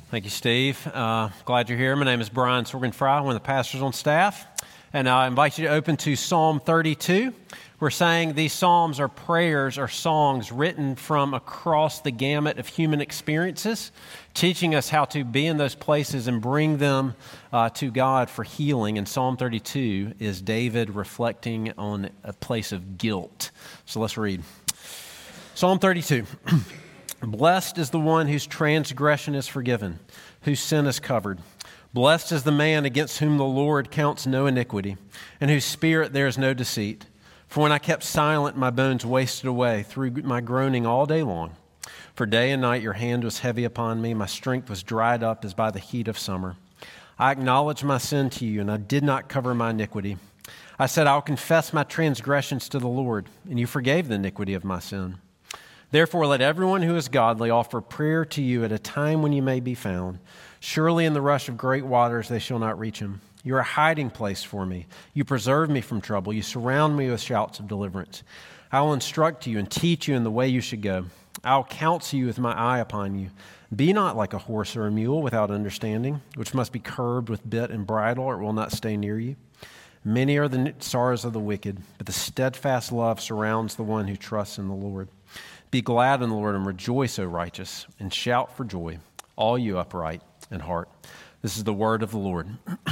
Thank you, Steve. Glad you're here. My name is Brian Sorgenfry, one of the pastors on staff. And I invite you to open to Psalm 32. We're saying these psalms are prayers or songs written from across the gamut of human experiences, teaching us how to be in those places and bring them to God for healing. And Psalm 32 is David reflecting on a place of guilt. So let's read. Psalm 32. Blessed is the one whose transgression is forgiven, whose sin is covered. Blessed is the man against whom the Lord counts no iniquity, and whose spirit there is no deceit. For when I kept silent, my bones wasted away through my groaning all day long. For day and night your hand was heavy upon me, my strength was dried up as by the heat of summer. I acknowledged my sin to you, and I did not cover my iniquity. I said, I will confess my transgressions to the Lord, and you forgave the iniquity of my sin. Therefore, let everyone who is godly offer prayer to you at a time when you may be found. Surely in the rush of great waters they shall not reach him. You are a hiding place for me. You preserve me from trouble. You surround me with shouts of deliverance. I will instruct you and teach you in the way you should go. I will counsel you with my eye upon you. Be not like a horse or a mule without understanding, which must be curbed with bit and bridle, or it will not stay near you. Many are the sorrows of the wicked, but the steadfast love surrounds the one who trusts in the Lord. Be glad in the Lord and rejoice, O righteous, and shout for joy, all you upright in heart. This is the word of the Lord.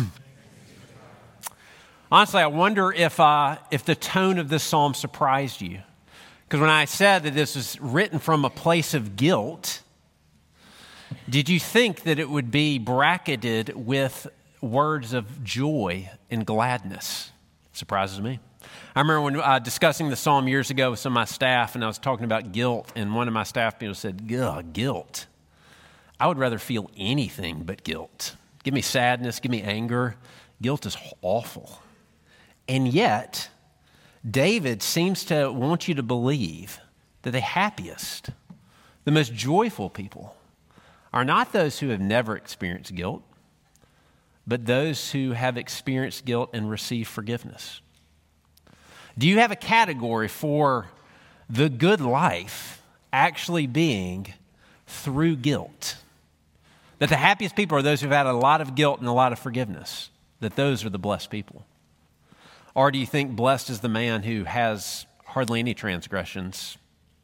Honestly, I wonder if the tone of this psalm surprised you. Because when I said that this was written from a place of guilt, did you think that it would be bracketed with words of joy and gladness? It surprises me. I remember when discussing the psalm years ago with some of my staff, and I was talking about guilt, and one of my staff people said, guilt. I would rather feel anything but guilt. Give me sadness, give me anger. Guilt is awful. And yet, David seems to want you to believe that the happiest, the most joyful people are not those who have never experienced guilt, but those who have experienced guilt and received forgiveness. Do you have a category for the good life actually being through guilt? That the happiest people are those who've had a lot of guilt and a lot of forgiveness, that those are the blessed people? Or do you think blessed is the man who has hardly any transgressions,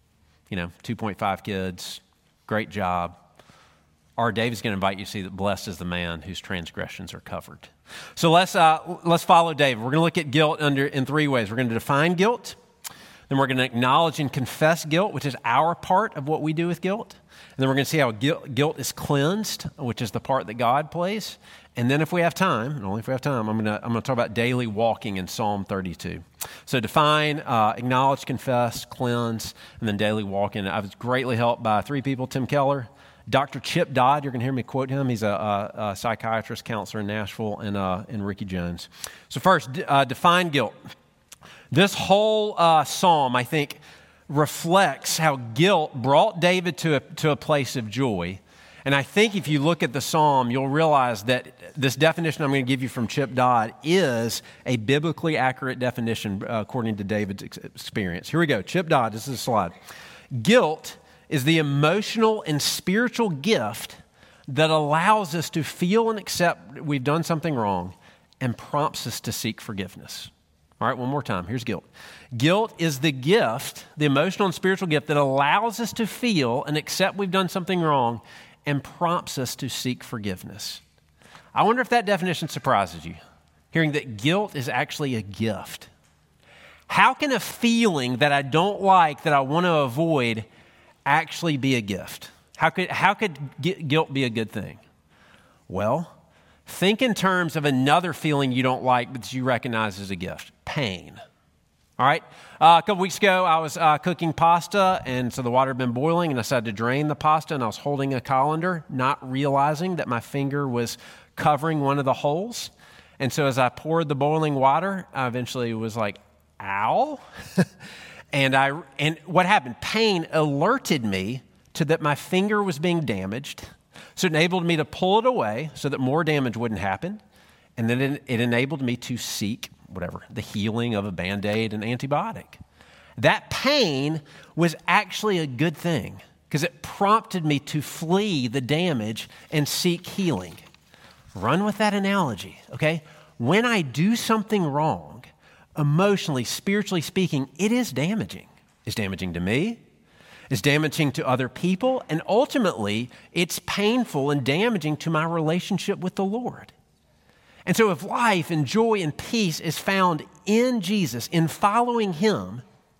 2.5 kids, great job? Or David's going to invite you to see that blessed is the man whose transgressions are covered. So let's follow David. We're going to look at guilt in three ways. We're going to define guilt. Then we're going to acknowledge and confess guilt, which is our part of what we do with guilt. And then we're going to see how guilt is cleansed, which is the part that God plays. And then if we have time, and only if we have time, I'm going to talk about daily walking in Psalm 32. So define, acknowledge, confess, cleanse, and then daily walking. I was greatly helped by three people: Tim Keller, Dr. Chip Dodd, you're going to hear me quote him. He's a psychiatrist, counselor in Nashville, and Ricky Jones. So first, define guilt. This whole psalm, I think, reflects how guilt brought David to a place of joy. And I think if you look at the psalm, you'll realize that this definition I'm going to give you from Chip Dodd is a biblically accurate definition according to David's experience. Here we go. Chip Dodd, this is a slide. Guilt is the emotional and spiritual gift that allows us to feel and accept we've done something wrong and prompts us to seek forgiveness. All right, one more time. Here's guilt. Guilt is the gift, the emotional and spiritual gift that allows us to feel and accept we've done something wrong and prompts us to seek forgiveness. I wonder if that definition surprises you, hearing that guilt is actually a gift. How can a feeling that I don't like, that I want to avoid, actually be a gift? How could guilt be a good thing? Well, think in terms of another feeling you don't like, but you recognize as a gift: pain. All right? A couple weeks ago, I was cooking pasta, and so the water had been boiling, and I decided to drain the pasta, and I was holding a colander, not realizing that my finger was covering one of the holes. And so as I poured the boiling water, I eventually was like, ow. And what happened? Pain alerted me to that my finger was being damaged. So it enabled me to pull it away so that more damage wouldn't happen. And then it enabled me to seek the healing of a Band-Aid and antibiotic. That pain was actually a good thing because it prompted me to flee the damage and seek healing. Run with that analogy, okay? When I do something wrong, emotionally, spiritually speaking, it is damaging. It's damaging to me. It's damaging to other people. And ultimately, it's painful and damaging to my relationship with the Lord. And so if life and joy and peace is found in Jesus, in following Him,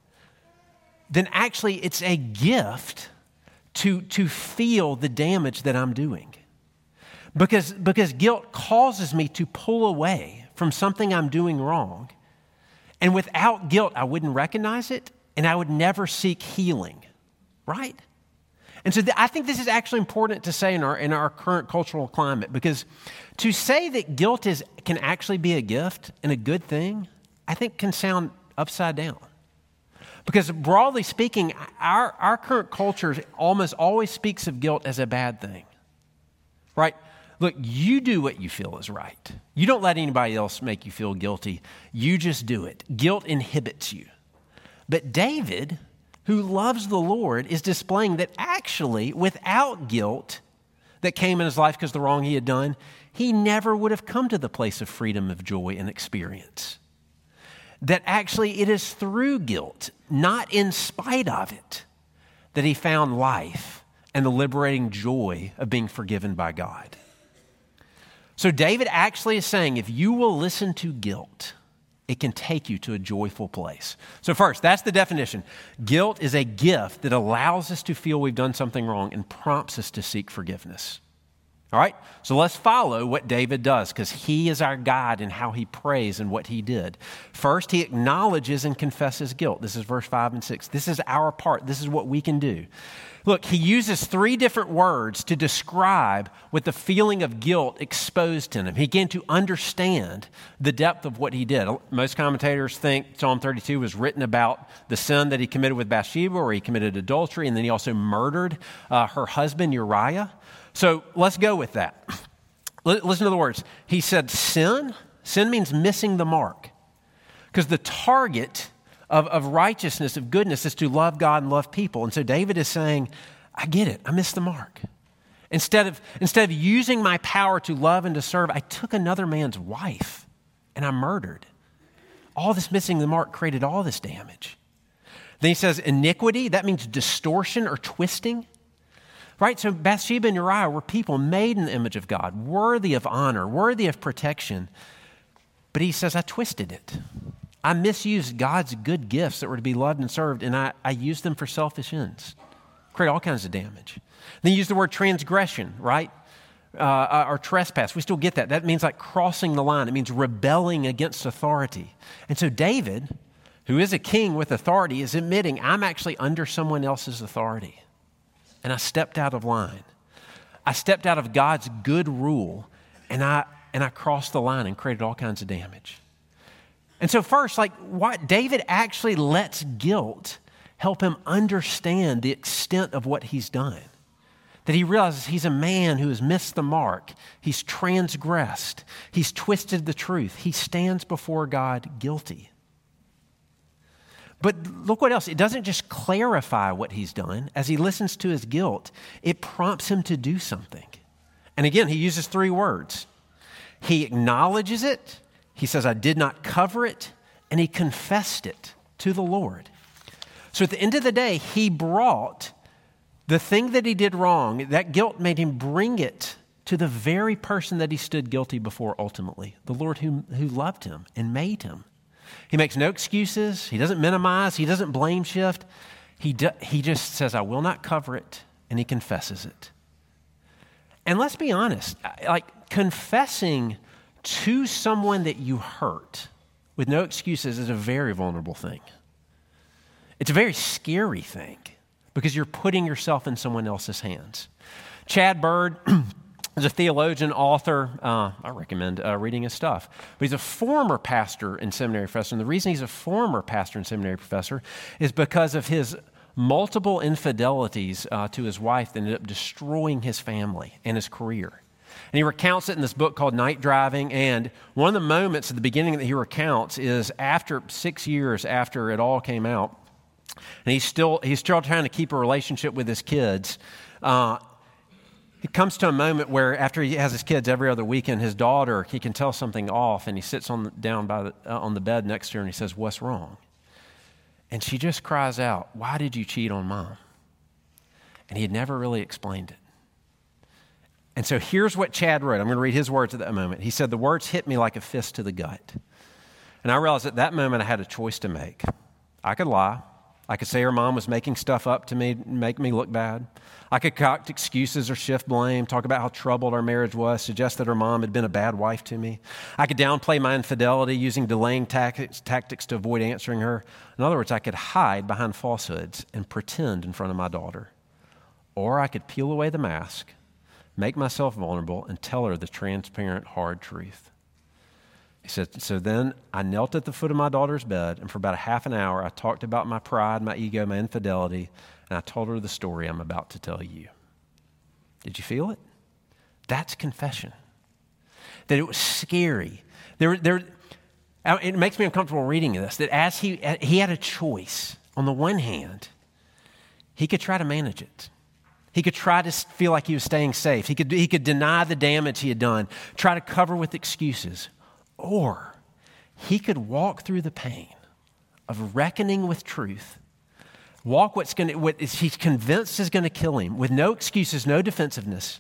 then actually it's a gift to feel the damage that I'm doing. Because guilt causes me to pull away from something I'm doing wrong. And without guilt, I wouldn't recognize it, and I would never seek healing, right? And so I think this is actually important to say in our current cultural climate, because to say that guilt can actually be a gift and a good thing, I think can sound upside down. Because broadly speaking, our current culture almost always speaks of guilt as a bad thing, right? Look, you do what you feel is right. You don't let anybody else make you feel guilty. You just do it. Guilt inhibits you. But David, who loves the Lord, is displaying that actually, without guilt that came in his life because of the wrong he had done, he never would have come to the place of freedom, of joy, and experience. That actually it is through guilt, not in spite of it, that he found life and the liberating joy of being forgiven by God. So David actually is saying, if you will listen to guilt, it can take you to a joyful place. So first, that's the definition. Guilt is a gift that allows us to feel we've done something wrong and prompts us to seek forgiveness. All right? So let's follow what David does, because he is our guide in how he prays and what he did. First, he acknowledges and confesses guilt. This is verse 5 and 6. This is our part. This is what we can do. Look, he uses 3 different words to describe what the feeling of guilt exposed in him. He began to understand the depth of what he did. Most commentators think Psalm 32 was written about the sin that he committed with Bathsheba, or he committed adultery, and then he also murdered her husband Uriah. So let's go with that. Listen to the words. He said sin. Sin means missing the mark. Because the target of righteousness, of goodness, is to love God and love people. And so David is saying, I get it. I missed the mark. Instead of using my power to love and to serve, I took another man's wife and I murdered. All this missing the mark created all this damage. Then he says iniquity. That means distortion or twisting. Right? So Bathsheba and Uriah were people made in the image of God, worthy of honor, worthy of protection. But he says, I twisted it. I misused God's good gifts that were to be loved and served, and I used them for selfish ends. Create all kinds of damage. Then you use the word transgression, right? Or trespass. We still get that. That means like crossing the line. It means rebelling against authority. And so David, who is a king with authority, is admitting, I'm actually under someone else's authority. And I stepped out of line. I stepped out of God's good rule, and I crossed the line and created all kinds of damage. And so first, what David actually lets guilt help him understand the extent of what he's done. That he realizes he's a man who has missed the mark. He's transgressed. He's twisted the truth. He stands before God guilty. But look what else. It doesn't just clarify what he's done. As he listens to his guilt, it prompts him to do something. And again, he uses 3 words. He acknowledges it. He says, I did not cover it. And he confessed it to the Lord. So at the end of the day, he brought the thing that he did wrong. That guilt made him bring it to the very person that he stood guilty before ultimately, the Lord who loved him and made him. He makes no excuses. He doesn't minimize. He doesn't blame shift. He just says, I will not cover it, and he confesses it. And let's be honest, confessing to someone that you hurt with no excuses is a very vulnerable thing. It's a very scary thing because you're putting yourself in someone else's hands. Chad Bird is a theologian, author. I recommend reading his stuff. But he's a former pastor and seminary professor. And the reason he's a former pastor and seminary professor is because of his multiple infidelities to his wife that ended up destroying his family and his career. And he recounts it in this book called Night Driving. And one of the moments at the beginning that he recounts is after 6 years after it all came out, And he's still trying to keep a relationship with his kids. It comes to a moment where after he has his kids every other weekend, his daughter, he can tell something off, and he sits down on the bed next to her and he says, "What's wrong?" And she just cries out, "Why did you cheat on Mom?" And he had never really explained it. And so here's what Chad wrote. I'm going to read his words at that moment. He said, "The words hit me like a fist to the gut. And I realized at that moment I had a choice to make. I could lie. I could say her mom was making stuff up to me, make me look bad. I could concoct excuses or shift blame, talk about how troubled our marriage was, suggest that her mom had been a bad wife to me. I could downplay my infidelity using delaying tactics to avoid answering her. In other words, I could hide behind falsehoods and pretend in front of my daughter. Or I could peel away the mask, make myself vulnerable, and tell her the transparent, hard truth." He said, "So then I knelt at the foot of my daughter's bed, and for about a half an hour, I talked about my pride, my ego, my infidelity, and I told her the story I'm about to tell you." Did you feel it? That's confession. That it was scary. It makes me uncomfortable reading this, that as he had a choice. On the one hand, he could try to manage it. He could try to feel like he was staying safe. He could deny the damage he had done, try to cover with excuses. Or he could walk through the pain of reckoning with truth, walk what he's convinced is going to kill him with no excuses, no defensiveness.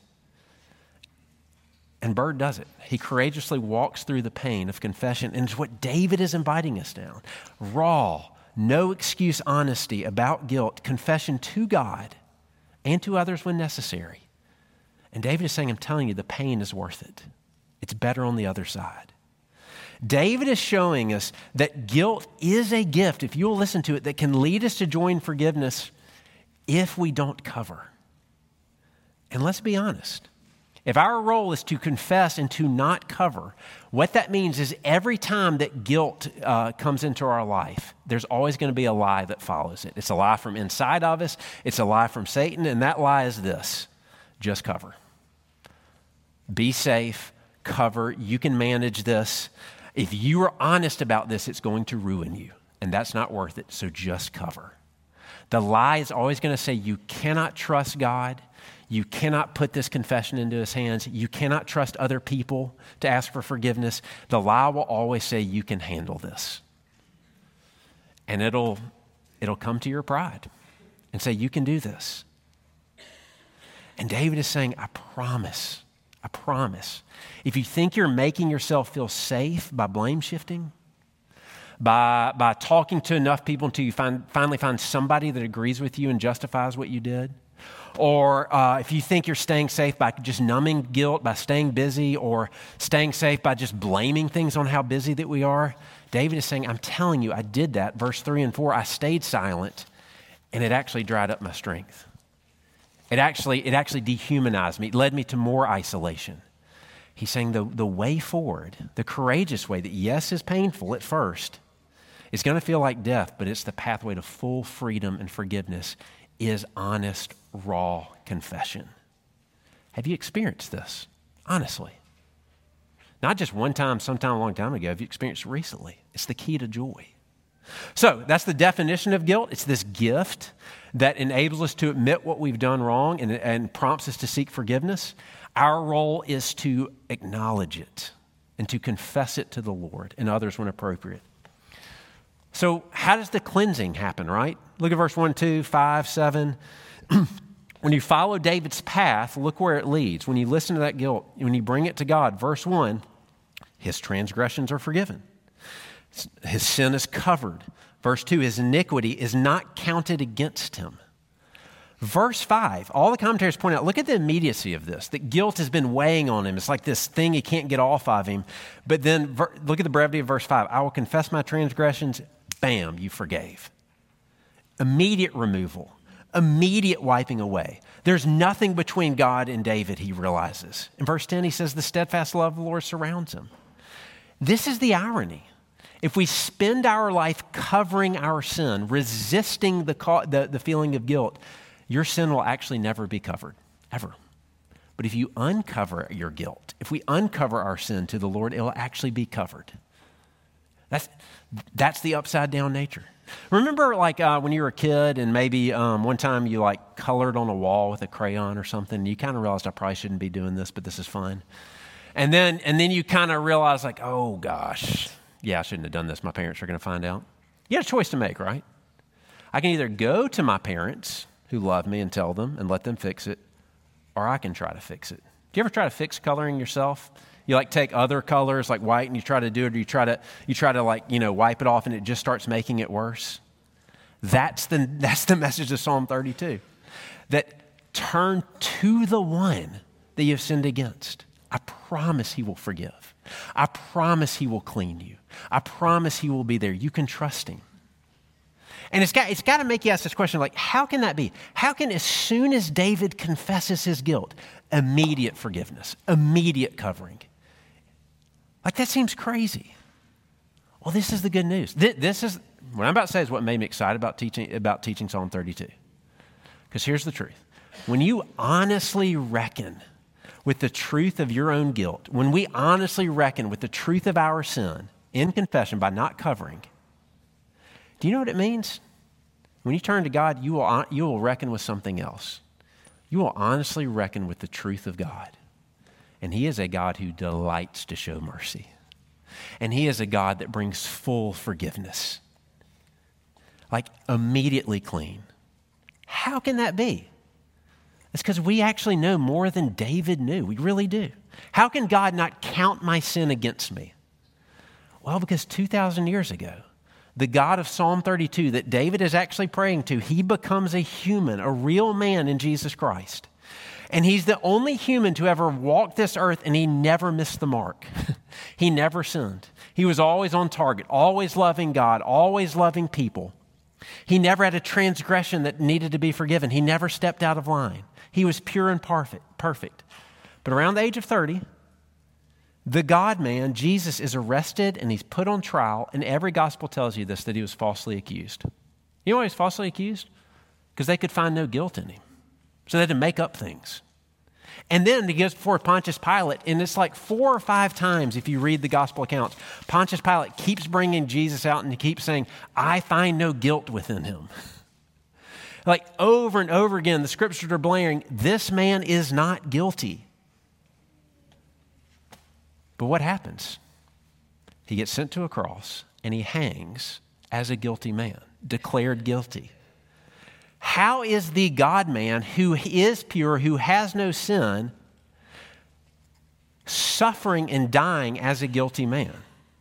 And Bird does it. He courageously walks through the pain of confession. And it's what David is inviting us down. Raw, no excuse honesty about guilt, confession to God and to others when necessary. And David is saying, I'm telling you, the pain is worth it. It's better on the other side. David is showing us that guilt is a gift, if you'll listen to it, that can lead us to joy and forgiveness if we don't cover. And let's be honest. If our role is to confess and to not cover, what that means is every time that guilt comes into our life, there's always going to be a lie that follows it. It's a lie from inside of us. It's a lie from Satan. And that lie is this: just cover. Be safe. Cover. You can manage this. If you are honest about this, it's going to ruin you, and that's not worth it, so just cover. The lie is always going to say you cannot trust God. You cannot put this confession into his hands. You cannot trust other people to ask for forgiveness. The lie will always say you can handle this. And it'll come to your pride and say you can do this. And David is saying, I promise. If you think you're making yourself feel safe by blame shifting, by talking to enough people until you finally find somebody that agrees with you and justifies what you did, or if you think you're staying safe by just numbing guilt, by staying busy, or staying safe by just blaming things on how busy that we are, David is saying, I'm telling you, I did that. Verse 3 and 4, I stayed silent, and it actually dried up my strength. It actually dehumanized me. It led me to more isolation. He's saying the way forward, the courageous way that, yes, is painful at first, it's going to feel like death, but it's the pathway to full freedom and forgiveness, is honest, raw confession. Have you experienced this? Honestly. Not just one time, sometime a long time ago. Have you experienced it recently? It's the key to joy. So that's the definition of guilt. It's this gift that enables us to admit what we've done wrong and prompts us to seek forgiveness. Our role is to acknowledge it and to confess it to the Lord and others when appropriate. So how does the cleansing happen, right? Look at verse 1, 2, 5, 7. When you follow David's path, look where it leads. When you listen to that guilt, when you bring it to God, verse 1, his transgressions are forgiven. His sin is covered. Verse 2, his iniquity is not counted against him. Verse 5, all the commentators point out, look at the immediacy of this, that guilt has been weighing on him. It's like this thing he can't get off of him. But then look at the brevity of verse 5. I will confess my transgressions. Bam, you forgave. Immediate removal, immediate wiping away. There's nothing between God and David, he realizes. In verse 10, he says, the steadfast love of the Lord surrounds him. This is the irony. If we spend our life covering our sin, resisting the feeling of guilt, your sin will actually never be covered, ever. But if you uncover your guilt, if we uncover our sin to the Lord, it will actually be covered. That's the upside down nature. Remember when you were a kid and maybe one time you colored on a wall with a crayon or something, you kind of realized I probably shouldn't be doing this, but this is fun. And then you kind of realize oh gosh, yeah, I shouldn't have done this. My parents are going to find out. You had a choice to make, right? I can either go to my parents who love me and tell them and let them fix it, or I can try to fix it. Do you ever try to fix coloring yourself? You take other colors like white and you try to do it, or you try to wipe it off and it just starts making it worse. That's the message of Psalm 32. That turn to the one that you have sinned against. I promise he will forgive. I promise he will clean you. I promise he will be there. You can trust him. And it's got to make you ask this question, how can that be? How can, as soon as David confesses his guilt, immediate forgiveness, immediate covering? That seems crazy. Well, this is the good news. This is, what I'm about to say is what made me excited about teaching Psalm 32. Because here's the truth. When you honestly reckon with the truth of your own guilt, when we honestly reckon with the truth of our sin in confession by not covering, do you know what it means? When you turn to God, you will reckon with something else. You will honestly reckon with the truth of God. And he is a God who delights to show mercy. And he is a God that brings full forgiveness. Immediately clean. How can that be? It's because we actually know more than David knew. We really do. How can God not count my sin against me? Well, because 2,000 years ago, the God of Psalm 32 that David is actually praying to, he becomes a human, a real man in Jesus Christ. And he's the only human to ever walk this earth, and he never missed the mark. He never sinned. He was always on target, always loving God, always loving people. He never had a transgression that needed to be forgiven. He never stepped out of line. He was pure and perfect. But around the age of 30, the God-man, Jesus, is arrested and he's put on trial, and every gospel tells you this, that he was falsely accused. You know why he was falsely accused? Because they could find no guilt in him. So they had to make up things. And then he goes before Pontius Pilate, and it's 4 or 5 times, if you read the gospel accounts, Pontius Pilate keeps bringing Jesus out and he keeps saying, I find no guilt within him. Over and over again, the scriptures are blaring, this man is not guilty. But what happens? He gets sent to a cross and he hangs as a guilty man, declared guilty. How is the God-man who is pure, who has no sin, suffering and dying as a guilty man?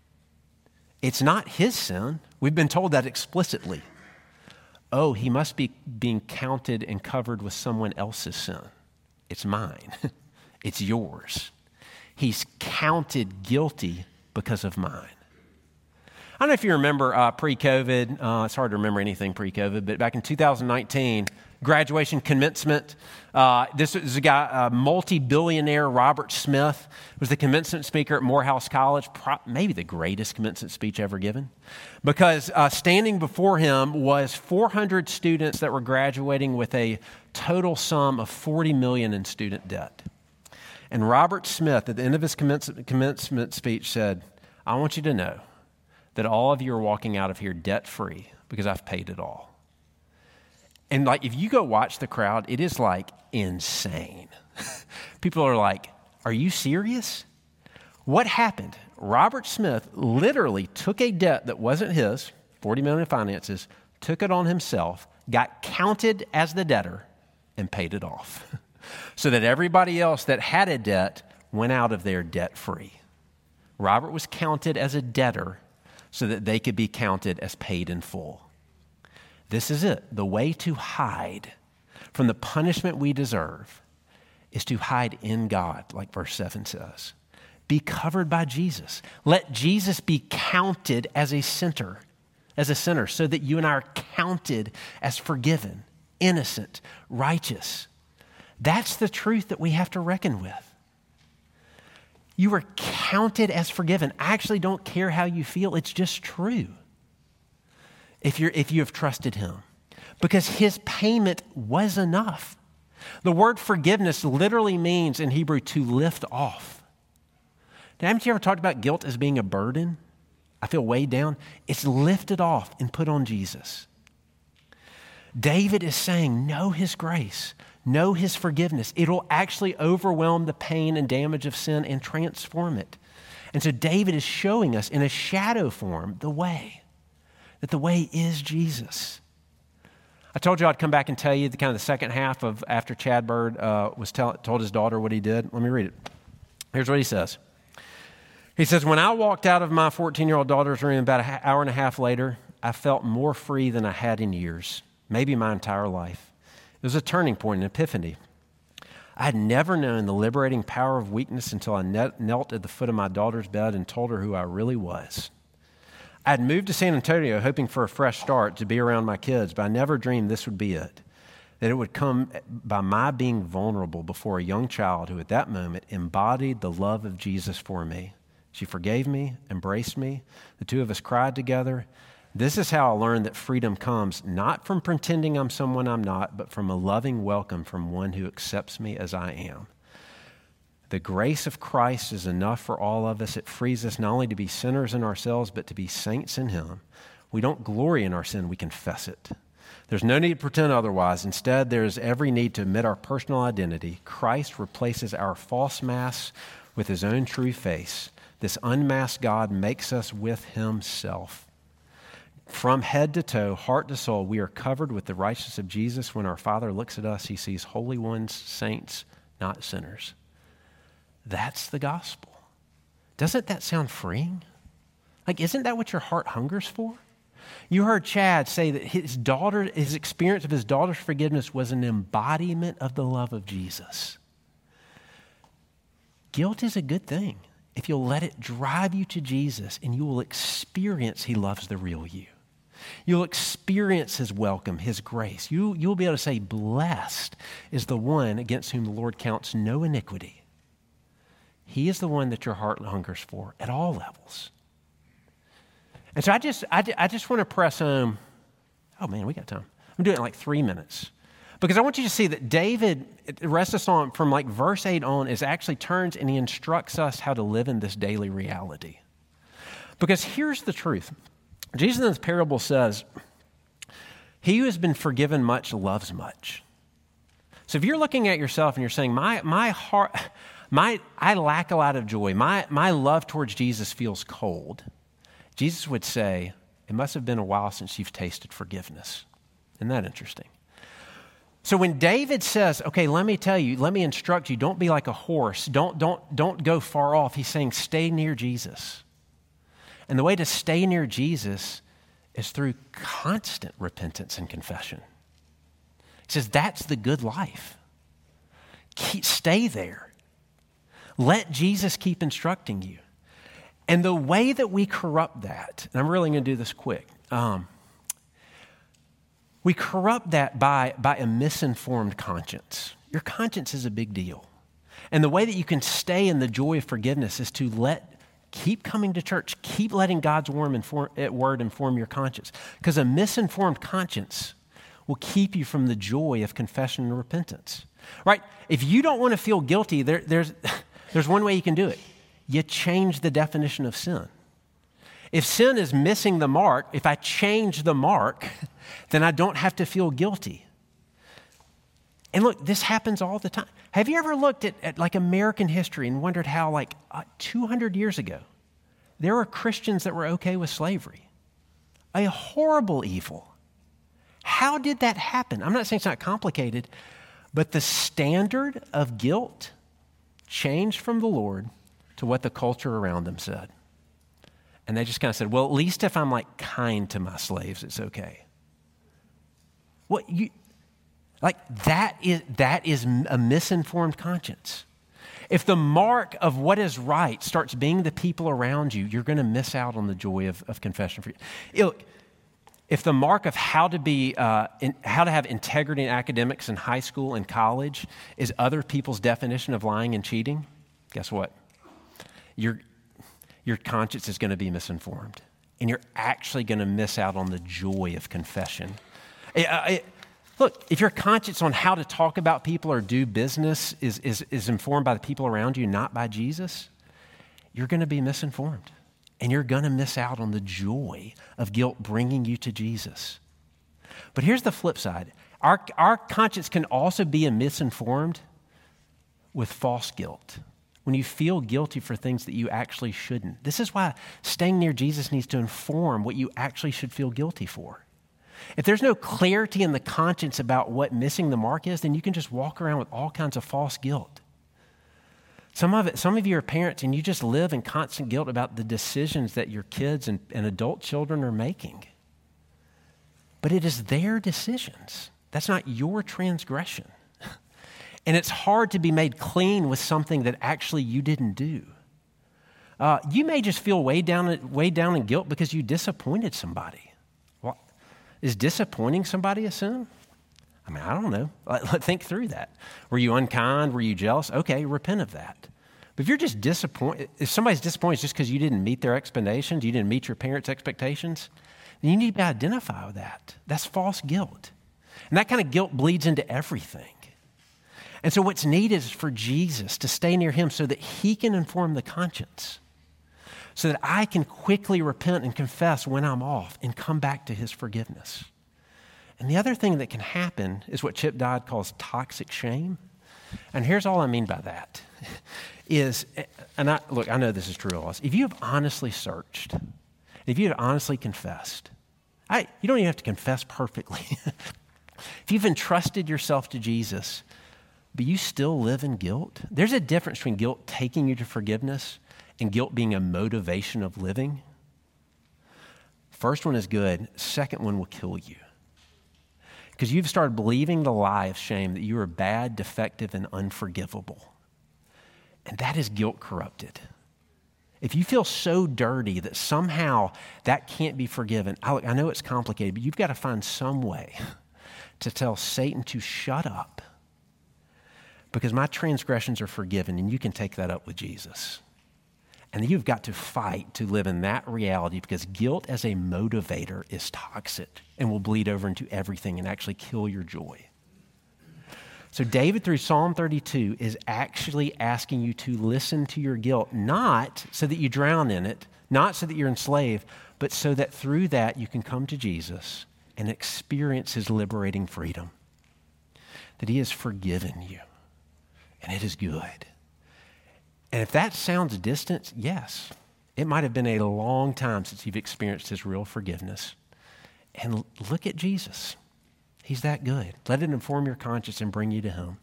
It's not his sin. We've been told that explicitly. Oh, he must be being counted and covered with someone else's sin. It's mine. It's yours. He's counted guilty because of mine. I don't know if you remember pre-COVID. It's hard to remember anything pre-COVID, but back in 2019, graduation commencement. This is a guy, multi-billionaire Robert Smith, was the commencement speaker at Morehouse College, maybe the greatest commencement speech ever given, because standing before him was 400 students that were graduating with a total sum of $40 million in student debt. And Robert Smith, at the end of his commencement speech, said, I want you to know that all of you are walking out of here debt-free because I've paid it all. And if you go watch the crowd, it is insane. People are are you serious? What happened? Robert Smith literally took a debt that wasn't his, $40 million in finances, took it on himself, got counted as the debtor, and paid it off. So that everybody else that had a debt went out of there debt-free. Robert was counted as a debtor so that they could be counted as paid in full. This is it. The way to hide from the punishment we deserve is to hide in God, like verse 7 says. Be covered by Jesus. Let Jesus be counted as a sinner, so that you and I are counted as forgiven, innocent, righteous. That's the truth that we have to reckon with. You are counted as forgiven. I actually don't care how you feel. It's just true. If you have trusted him. Because his payment was enough. The word forgiveness literally means in Hebrew to lift off. Now, haven't you ever talked about guilt as being a burden? I feel weighed down. It's lifted off and put on Jesus. David is saying, know his grace, know his forgiveness. It'll actually overwhelm the pain and damage of sin and transform it. And so David is showing us in a shadow form the way, that the way is Jesus. I told you I'd come back and tell you the kind of the second half of after Chad Bird told his daughter what he did. Let me read it. Here's what he says. He says, when I walked out of my 14-year-old daughter's room about an hour and a half later, I felt more free than I had in years, maybe my entire life. It was a turning point, an epiphany. I had never known the liberating power of weakness until I knelt at the foot of my daughter's bed and told her who I really was. I had moved to San Antonio hoping for a fresh start to be around my kids, but I never dreamed this would be it, that it would come by my being vulnerable before a young child who at that moment embodied the love of Jesus for me. She forgave me, embraced me. The two of us cried together. This is how I learned that freedom comes not from pretending I'm someone I'm not, but from a loving welcome from one who accepts me as I am. The grace of Christ is enough for all of us. It frees us not only to be sinners in ourselves, but to be saints in him. We don't glory in our sin, we confess it. There's no need to pretend otherwise. Instead, there is every need to admit our personal identity. Christ replaces our false masks with his own true face. This unmasked God makes us with himself. From head to toe, heart to soul, we are covered with the righteousness of Jesus. When our Father looks at us, he sees holy ones, saints, not sinners. That's the gospel. Doesn't that sound freeing? Like, isn't that what your heart hungers for? You heard Chad say that his experience of his daughter's forgiveness was an embodiment of the love of Jesus. Guilt is a good thing if you'll let it drive you to Jesus, and you will experience he loves the real you. You'll experience his welcome, his grace. You'll be able to say, blessed is the one against whom the Lord counts no iniquity. He is the one that your heart hungers for at all levels. And so I just want to press home. Oh man, we got time. I'm doing it in like 3 minutes. Because I want you to see that David, the rest of the psalm from like verse 8 on, is actually turns and he instructs us how to live in this daily reality. Because here's the truth. Jesus in this parable says, he who has been forgiven much loves much. So if you're looking at yourself and you're saying, my heart, I lack a lot of joy. My love towards Jesus feels cold. Jesus would say, it must have been a while since you've tasted forgiveness. Isn't that interesting? So when David says, okay, let me tell you, let me instruct you, don't be like a horse. Don't go far off. He's saying, stay near Jesus. And the way to stay near Jesus is through constant repentance and confession. He says, that's the good life. Stay there. Let Jesus keep instructing you. And the way that we corrupt that, and I'm really going to do this quick, we corrupt that by a misinformed conscience. Your conscience is a big deal. And the way that you can stay in the joy of forgiveness is to keep coming to church, keep letting God's word inform your conscience. Because a misinformed conscience will keep you from the joy of confession and repentance. Right? If you don't want to feel guilty, there's one way you can do it. You change the definition of sin. If sin is missing the mark, if I change the mark, then I don't have to feel guilty. And look, this happens all the time. Have you ever looked at like American history and wondered how 200 years ago, there were Christians that were okay with slavery? A horrible evil. How did that happen? I'm not saying it's not complicated, but the standard of guilt changed from the Lord to what the culture around them said. And they just kind of said, well, at least if I'm kind to my slaves, it's okay. That is a misinformed conscience. If the mark of what is right starts being the people around you, you're going to miss out on the joy of confession. Look, if the mark of how to have integrity in academics in high school and college is other people's definition of lying and cheating, guess what? Your conscience is going to be misinformed, and you're actually going to miss out on the joy of confession. Look, if your conscience on how to talk about people or do business is informed by the people around you, not by Jesus, you're going to be misinformed. and you're going to miss out on the joy of guilt bringing you to Jesus. But here's the flip side. Our conscience can also be misinformed with false guilt. When you feel guilty for things that you actually shouldn't. This is why staying near Jesus needs to inform what you actually should feel guilty for. If there's no clarity in the conscience about what missing the mark is, then you can just walk around with all kinds of false guilt. Some of you are parents and you just live in constant guilt about the decisions that your kids and adult children are making. But it is their decisions. That's not your transgression. And it's hard to be made clean with something that actually you didn't do. You may just feel weighed down in guilt because you disappointed somebody. Well, is disappointing somebody a sin? I mean, I don't know. Think through that. Were you unkind? Were you jealous? Okay, repent of that. But if you're just disappointed, if somebody's disappointed just because you didn't meet their expectations, you didn't meet your parents' expectations, then you need to identify with that. That's false guilt. And that kind of guilt bleeds into everything. And so what's needed is for Jesus to stay near him so that he can inform the conscience, so that I can quickly repent and confess when I'm off and come back to his forgiveness. And the other thing that can happen is what Chip Dodd calls toxic shame. And here's all I mean by that is, I know this is true of us. If you have honestly searched, if you have honestly confessed, you don't even have to confess perfectly. If you've entrusted yourself to Jesus, but you still live in guilt, there's a difference between guilt taking you to forgiveness and guilt being a motivation of living. First one is good. Second one will kill you. Because you've started believing the lie of shame that you are bad, defective, and unforgivable. And that is guilt corrupted. If you feel so dirty that somehow that can't be forgiven, I know it's complicated, but you've got to find some way to tell Satan to shut up. Because my transgressions are forgiven, and you can take that up with Jesus. And you've got to fight to live in that reality, because guilt as a motivator is toxic and will bleed over into everything and actually kill your joy. So David, through Psalm 32, is actually asking you to listen to your guilt, not so that you drown in it, not so that you're enslaved, but so that through that you can come to Jesus and experience his liberating freedom. That he has forgiven you. And it is good. And if that sounds distant, yes, it might have been a long time since you've experienced his real forgiveness. And look at Jesus. He's that good. Let it inform your conscience and bring you to him.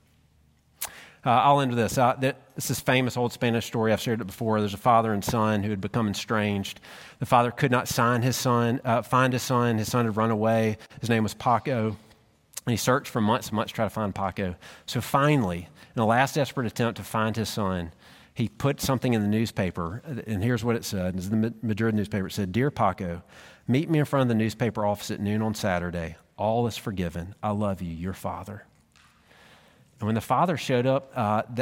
I'll end with this. This is a famous old Spanish story. I've shared it before. There's a father and son who had become estranged. The father could not find his son. His son had run away. His name was Paco. And he searched for months and months to try to find Paco. So finally, in a last desperate attempt to find his son, he put something in the newspaper, and here's what it said. It's the Madrid newspaper. It said, "Dear Paco, meet me in front of the newspaper office at noon on Saturday. All is forgiven. I love you, your father." And when the father showed up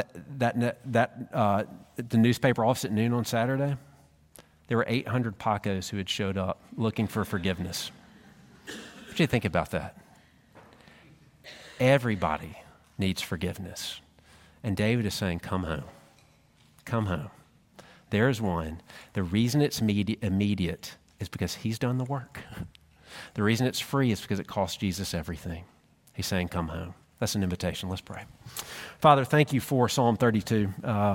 the newspaper office at noon on Saturday, there were 800 Pacos who had showed up looking for forgiveness. What do you think about that? Everybody needs forgiveness. And David is saying, come home. Come home. There's one. The reason it's immediate is because he's done the work. The reason it's free is because it cost Jesus everything. He's saying, come home. That's an invitation. Let's pray. Father, thank you for Psalm 32.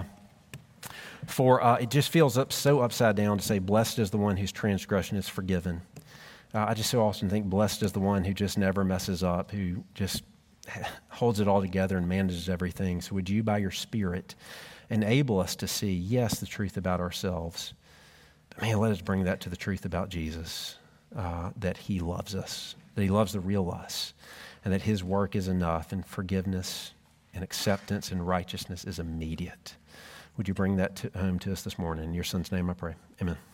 It just feels so upside down to say, blessed is the one whose transgression is forgiven. I just so often think blessed is the one who just never messes up, who just holds it all together and manages everything. So would you, by your Spirit, enable us to see, yes, the truth about ourselves, but man, let us bring that to the truth about Jesus, that he loves us, that he loves the real us, and that his work is enough, and forgiveness and acceptance and righteousness is immediate. Would you bring that home to us this morning? In your son's name I pray. Amen.